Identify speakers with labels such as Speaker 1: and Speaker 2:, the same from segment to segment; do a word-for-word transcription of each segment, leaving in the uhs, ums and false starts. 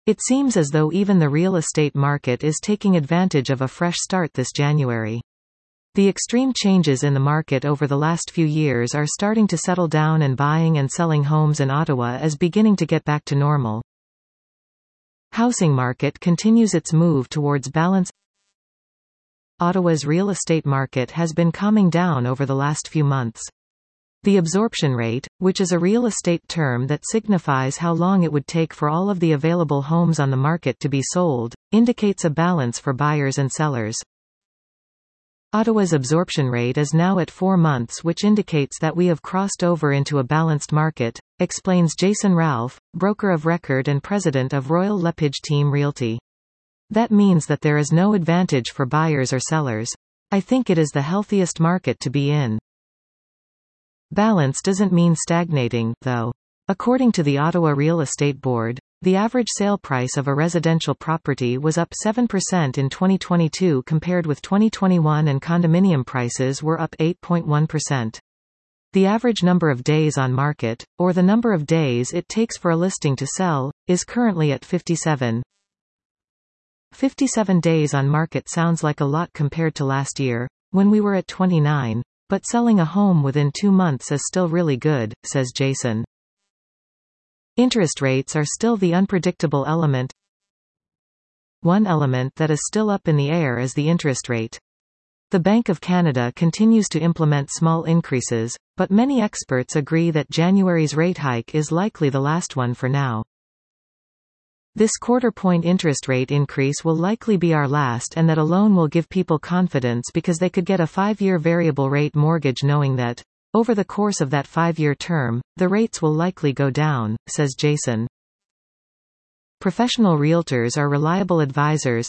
Speaker 1: It seems as though even the real estate market is taking advantage of a fresh start this January. The extreme changes in the market over the last few years are starting to settle down, and buying and selling homes in Ottawa is beginning to get back to normal. Housing market continues its move towards balance. Ottawa's real estate market has been calming down over the last few months. The absorption rate, which is a real estate term that signifies how long it would take for all of the available homes on the market to be sold, indicates a balance for buyers and sellers. Ottawa's absorption rate is now at four months, which indicates that we have crossed over into a balanced market, explains Jason Ralph, broker of record and president of Royal LePage Team Realty. That means that there is no advantage for buyers or sellers. I think it is the healthiest market to be in. Balance doesn't mean stagnating, though. According to the Ottawa Real Estate Board, the average sale price of a residential property was up seven percent in twenty twenty-two compared with twenty twenty-one, and condominium prices were up eight point one percent. The average number of days on market, or the number of days it takes for a listing to sell, is currently at fifty-seven. fifty-seven days on market sounds like a lot compared to last year, when we were at twenty-nine, but selling a home within two months is still really good, says Jason. Interest rates are still the unpredictable element. One element that is still up in the air is the interest rate. The Bank of Canada continues to implement small increases, but many experts agree that January's rate hike is likely the last one for now. This quarter-point interest rate increase will likely be our last, and that alone will give people confidence because they could get a five-year variable rate mortgage knowing that, over the course of that five-year term, the rates will likely go down, says Jason. Professional realtors are reliable advisors.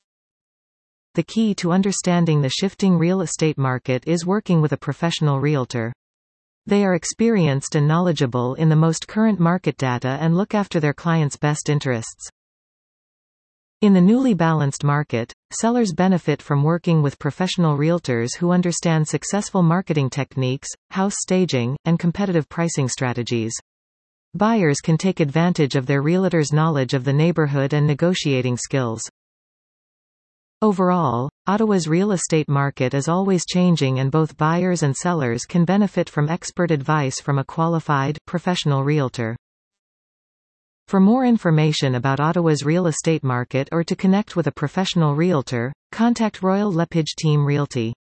Speaker 1: The key to understanding the shifting real estate market is working with a professional realtor. They are experienced and knowledgeable in the most current market data and look after their clients' best interests. In the newly balanced market, sellers benefit from working with professional realtors who understand successful marketing techniques, house staging, and competitive pricing strategies. Buyers can take advantage of their realtor's knowledge of the neighborhood and negotiating skills. Overall, Ottawa's real estate market is always changing, and both buyers and sellers can benefit from expert advice from a qualified, professional realtor. For more information about Ottawa's real estate market or to connect with a professional realtor, contact Royal LePage Team Realty.